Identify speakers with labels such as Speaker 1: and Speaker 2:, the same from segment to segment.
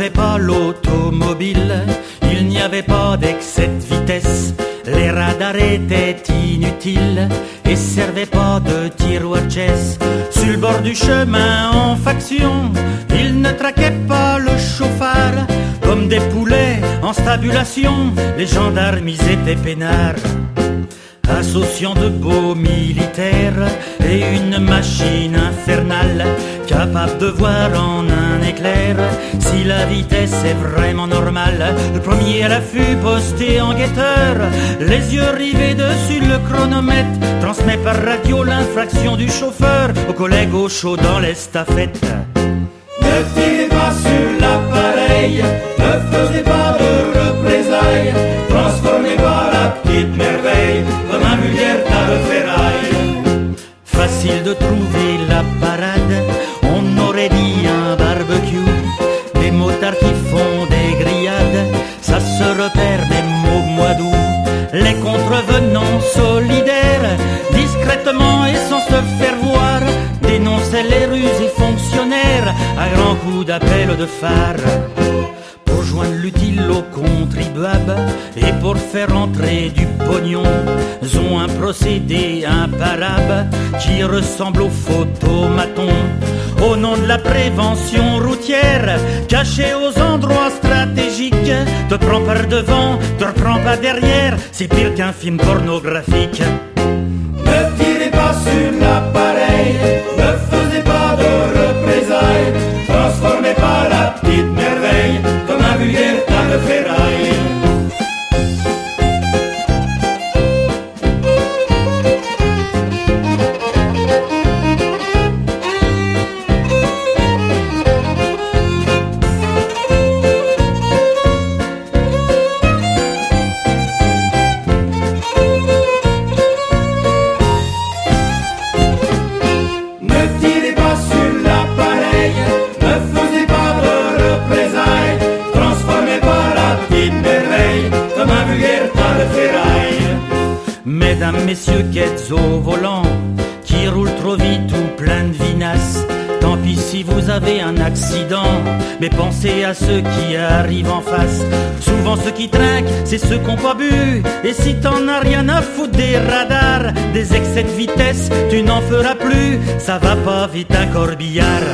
Speaker 1: avait pas l'automobile, il n'y avait pas d'excès de vitesse. Les radars étaient inutiles et servaient pas de tiroir de chaise. Sur le bord du chemin en faction, ils ne traquaient pas le chauffard. Comme des poulets en stabulation, les gendarmes ils étaient peinards. Associant de beaux militaires et une machine infernale, capable de voir en un éclair si la vitesse est vraiment normale. Le premier à l'affût posté en guetteur, les yeux rivés dessus le chronomètre, transmet par radio l'infraction du chauffeur aux collègues au chaud dans l'estafette.
Speaker 2: Ne tirez pas sur l'appareil, ne faisez pas de représailles, transformez pas la petite merveille comme un vulgaire tas de ferraille.
Speaker 1: Facile de trouver la parade, on aurait dit un barbecue. Des motards qui font des grillades, ça se repère même au mois d'août. Les contrevenants solidaires, discrètement et sans se faire voir, dénonçaient les ruses et fonctionnaires à grands coups d'appel de phare. Pour joindre l'utile au contribuable et pour faire entrer du pognon, ils ont un procédé imparable qui ressemble au photomaton. Au nom de la prévention routière, caché aux endroits stratégiques, te prends par devant, te reprends pas derrière, c'est pire qu'un film pornographique.
Speaker 2: Ne tirez pas sur l'appareil, ne faisez pas de représailles, transformez pas la petite merveille comme un vulgaire tas de ferraille.
Speaker 1: Mesdames, messieurs, quêtes au volant, qui roulent trop vite ou plein de vinasse. Tant pis si vous avez un accident, mais pensez à ceux qui arrivent en face. Souvent ceux qui trinquent, c'est ceux qui n'ont pas bu. Et si t'en as rien à foutre des radars, des excès de vitesse, tu n'en feras plus. Ça va pas vite un corbillard.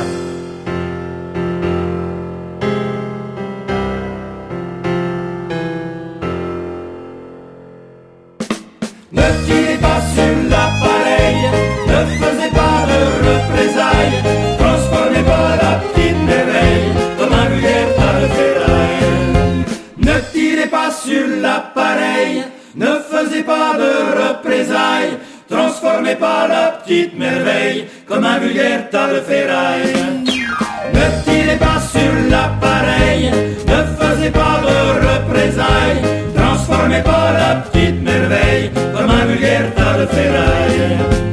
Speaker 2: Ne tirez pas sur l'appareil, ne faisez pas de représailles, transformez pas la petite merveille comme un vulgaire tas de ferraille. Ne tirez pas sur l'appareil, ne faisez pas de représailles, transformez pas la petite merveille comme un vulgaire tas de ferraille. Ne tirez pas sur l'appareil, ne faisez pas de représailles, transformez pas la petite merveille comme un vulgaire tas de ferraille.